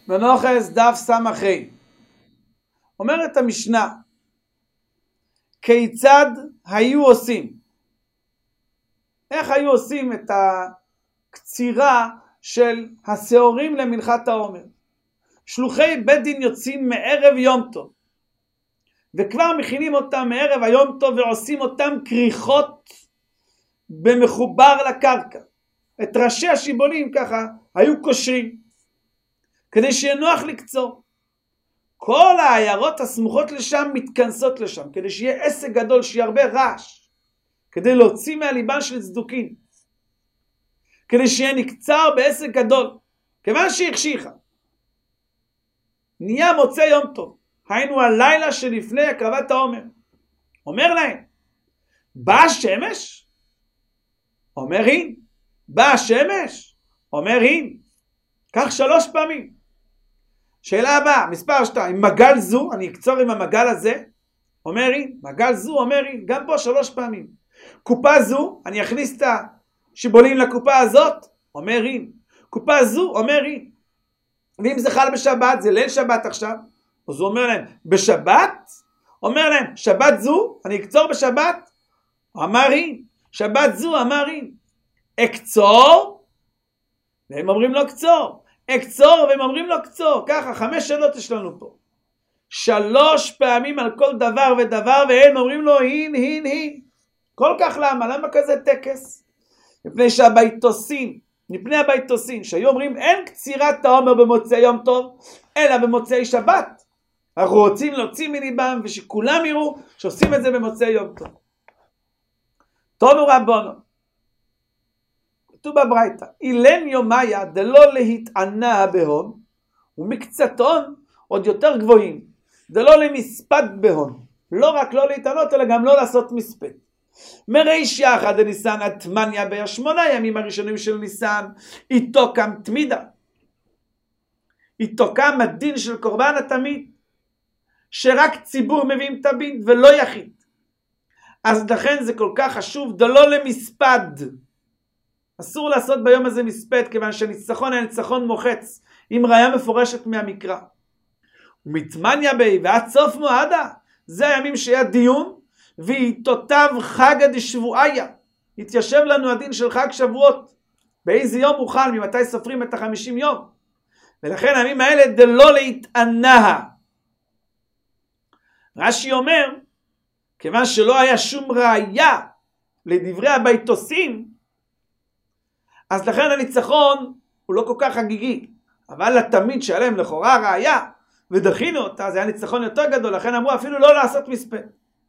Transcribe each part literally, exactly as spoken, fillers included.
מנוחס דף סמ"ה. אומרת המשנה, כיצד היו עושים? איך היו עושים את הקצירה של השעורים למנחת העומר? שלוחי בית דין יוצאים מערב יום טוב, וכבר מכינים אותם מערב היום טוב ועושים אותם כריכות במחובר לקרקע. את ראשי השיבולים ככה היו קושרים, כדי שיהיה נוח לקצור. כל העיירות הסמוכות לשם מתכנסות לשם, כדי שיהיה עסק גדול, שיהיה הרבה רעש, כדי להוציא מהליבן של צדוקים, כדי שיהיה נקצר בעסק גדול, כיוון שהחשיכה. נהיה מוצא יום טוב, היינו הלילה שלפני הקרבת העומר. אומר להם, באה השמש? אומר הין. באה השמש? אומר הין. כך שלוש פעמים. שאלה הבאה, מספר שתיים, מגל זו, אני אקצור עם המגל הזה, אומר הין. מגל זו, אומר הין. גם פה שלוש פעמים. קופה זו, אני אכניס את השיבולים לקופה הזאת, אומר הין. קופה זו, אומר הין. ואם זה חל בשבת, זה ליל שבת עכשיו, אז הוא אומר להם, בשבת? אומר להם, שבת זו, אני אקצור בשבת? אמר הין. שבת זו, אמר הין. אקצור? והם אומרים לו קצור. אקצור, והם אומרים לו קצור. ככה, חמש שאלות יש לנו פה. שלוש פעמים על כל דבר ודבר, והם אומרים לו הין, הין, הין. כל כך למה? למה כזה טקס? מפני שהביתוסים, מפני הביתוסים, שהיו אומרים אין קצירת העומר במוצאי יום טוב, אלא במוצאי שבת. אנחנו רוצים להוציא מליבם, ושכולם יראו שעושים את זה במוצאי יום טוב. תונו רבונו, כתוב בברייתא, אילן יומיה דלא להתענה בהון, ומקצתון עוד יותר גבוהים, דלא למספד בהון. לא רק לא להתענות, אלא גם לא לעשות מספד. מריש יחד דניסן עד תמניה בשמונה ימים הראשונים של ניסן, איתו קם תמידה. איתו קם הדין של קורבן התמיד, שרק ציבור מביאים תמיד ולא יחיד. אז לכן זה כל כך חשוב, דלא למספד. אסור לעשות ביום הזה מספד, כיוון שניצחון היה ניצחון מוחץ, עם ראיה מפורשת מהמקרא. ומתמניה בי ועד סוף מועדה, זה הימים שהיה דיון, ואיתותיו חגא דשבועיה. התיישב לנו הדין של חג שבועות. באיזה יום הוא חל, ממתי סופרים את החמישים יום. ולכן הימים האלה דלא להתענה. רש"י אומר, כיוון שלא היה שום ראיה לדברי הביתוסים, אז לכן הניצחון הוא לא כל כך חגיגי. אבל לתמיד שעליהם לכאורה ראיה, ודחינו אותה, זה היה ניצחון יותר גדול, לכן אמרו אפילו לא לעשות מספד.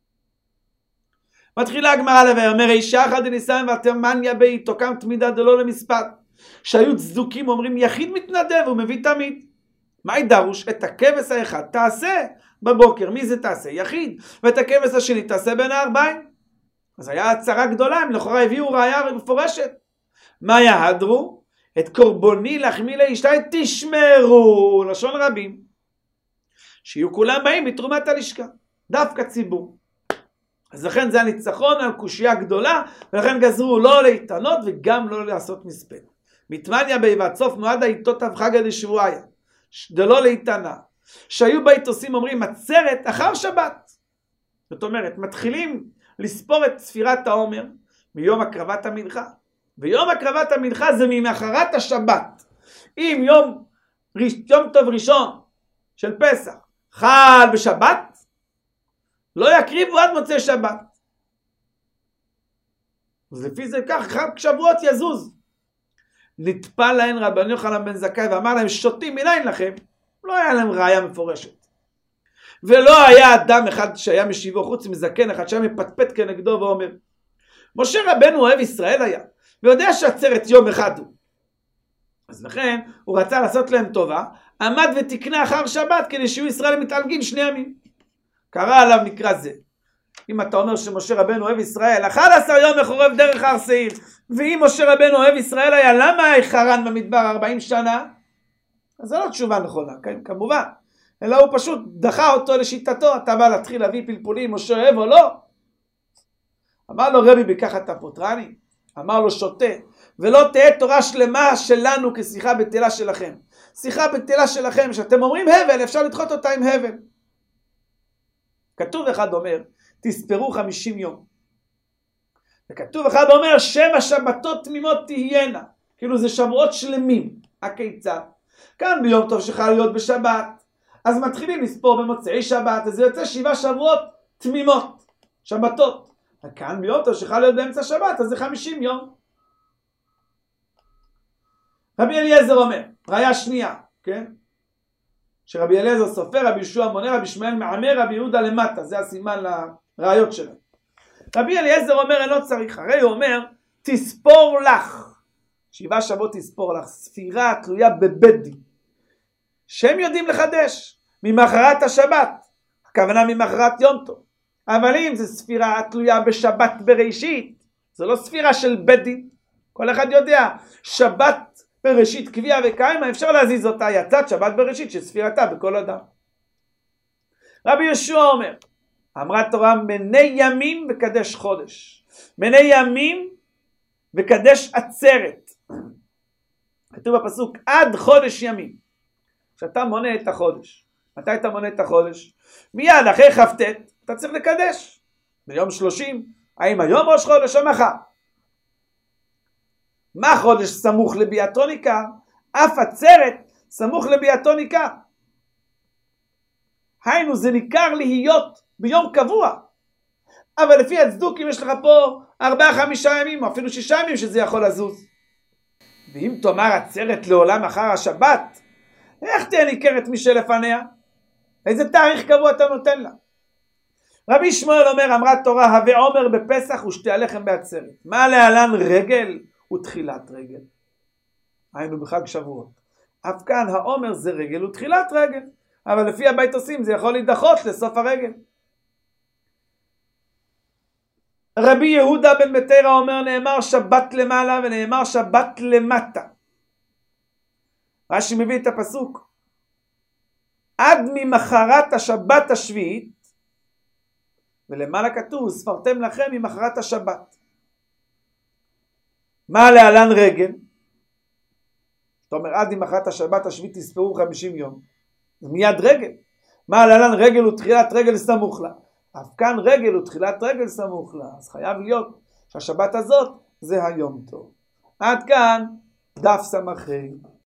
מתחילה הגמרא לבאר, אישה אחת דניסן ותמניה באיתו קם תמידה דלא למספד. שהיו צדוקים אומרים יחיד מתנדב ומביא תמיד. מה ידרוש? את הכבש האחד תעשה בבוקר. מי זה תעשה? יחיד. ואת הכבש השני תעשה בין הארבעים. אז היה הצהרה גדולה, הם לכאורה הביאו ראיה מפורשת. מה יהדרו? את קורבני לחמי לאשתי תשמרו, לשון רבים, שיהיו כולם באים מתרומת הלשכה, דווקא ציבור. אז לכן זה הניצחון על קושייה גדולה, ולכן גזרו לא להתענות וגם לא לעשות מספד. מתמניה בי ועד סוף מועדה איתותיו חגא דשבועיה, דלא להתענה. שהיו ביתוסים אומרים עצרת אחר שבת. זאת אומרת, מתחילים לספור את ספירת העומר מיום הקרבת המנחה. ויום הקרבת המנחה זה ממחרת השבת. אם יום, יום טוב ראשון של פסח חל בשבת, לא יקריבו עד מוצאי שבת. אז לפי זה כך, חג שבועות יזוז. נטפל להן רבן יוחנן בן זכאי ואמר להם, שותים מניין לכם? לא היה להם ראיה מפורשת. ולא היה אדם אחד שהיה משיבו חוץ מזקן אחד שהיה מפטפט כנגדו ואומר, משה רבנו אוהב ישראל היה, ויודע שעצרת יום אחד הוא. אז לכן הוא רצה לעשות להם טובה, עמד ותקנה אחר שבת כדי שיהיו ישראל מתעלגים שני ימים. קרא עליו מקרא זה. אם אתה אומר שמשה רבנו אוהב ישראל, אחד עשר יום מחורב דרך הר שעיר, ואם משה רבנו אוהב ישראל היה, למה חרן במדבר ארבעים שנה? אז זו לא תשובה נכונה, כמובן. אלא הוא פשוט דחה אותו לשיטתו, אתה בא להתחיל להביא פלפולים, משה אוהב או לא? אמר לו רבי בכך אתה פוטרני? אמר לו שותה, ולא תהיה תורה שלמה שלנו כשיחה בטלה שלכם. שיחה בטלה שלכם, שאתם אומרים הבל, אפשר לדחות אותה עם הבל. כתוב אחד אומר, תספרו חמישים יום. וכתוב אחד אומר, שבע שבתות תמימות תהיינה. כאילו זה שבועות שלמים. הכיצד? כאן ביום טוב שחל להיות בשבת. אז מתחילים לספור במוצאי שבת, אז זה יוצא שבעה שבועות תמימות. שבתות. וכאן ביום טוב שחל להיות באמצע שבת, אז זה חמישים יום. רבי אליעזר אומר, ראיה שנייה, כן? שרבי אליעזר סופר, רבי ישוע מונה, רבי שמואל מעמר, רבי יהודה למטה, זה הסימן לראיות שלהם. רבי אליעזר אומר, אני לא צריך, הרי הוא אומר, תספור לך, שבעה שבועות תספור לך, ספירה תלויה בבית דין, שהם יודעים לחדש, ממחרת השבת, הכוונה ממחרת יום טוב, אבל אם זה ספירה תלויה בשבת בראשית, זה לא ספירה של בית דין, כל אחד יודע, שבת בראשית קביעה וקיימה, אפשר להזיז אותה, יצאת שבת בראשית שספירתה בכל אדם. רבי ישוע אומר, אמרה תורה, מני ימים וקדש חודש. מני ימים וקדש עצרת. כתוב בפסוק, עד חודש ימים. כשאתה מונה את החודש. מתי אתה מונה את החודש? מיד אחרי חפטט, אתה צריך לקדש. ביום שלושים, האם היום ראש חודש או מחר? מה חודש סמוך לביאתו ניכר? אף עצרת סמוך לביאתו ניכר. היינו, זה ניכר להיות ביום קבוע. אבל לפי הצדוקים יש לך פה ארבעה חמישה ימים, או אפילו שישה ימים שזה יכול לזוז. ואם תאמר עצרת לעולם אחר השבת, איך תהיה ניכרת מי שלפניה? איזה תאריך קבוע אתה נותן לה? רבי שמואל אומר, אמרה תורה, הווה עומר בפסח ושתי הלחם בעצרת. מה להלן רגל? ותחילת רגל. היינו בחג שבועות. אף כאן העומר זה רגל ותחילת רגל. אבל לפי הבית עושים זה יכול להידחות לסוף הרגל. רבי יהודה בן בתרא אומר, נאמר שבת למעלה ונאמר שבת למטה. רש"י מביא את הפסוק. עד ממחרת השבת השביעית, ולמעלה כתוב, ספרתם לכם ממחרת השבת. מה להלן רגל? זאת אומרת, עד ממחרת השבת השביעית תספרו חמישים יום. זה מיד רגל. מה להלן רגל ותחילת רגל סמוך לה? אף כאן רגל ותחילת רגל סמוך לה. אז חייב להיות שהשבת הזאת זה היום טוב. עד כאן דף סמכי.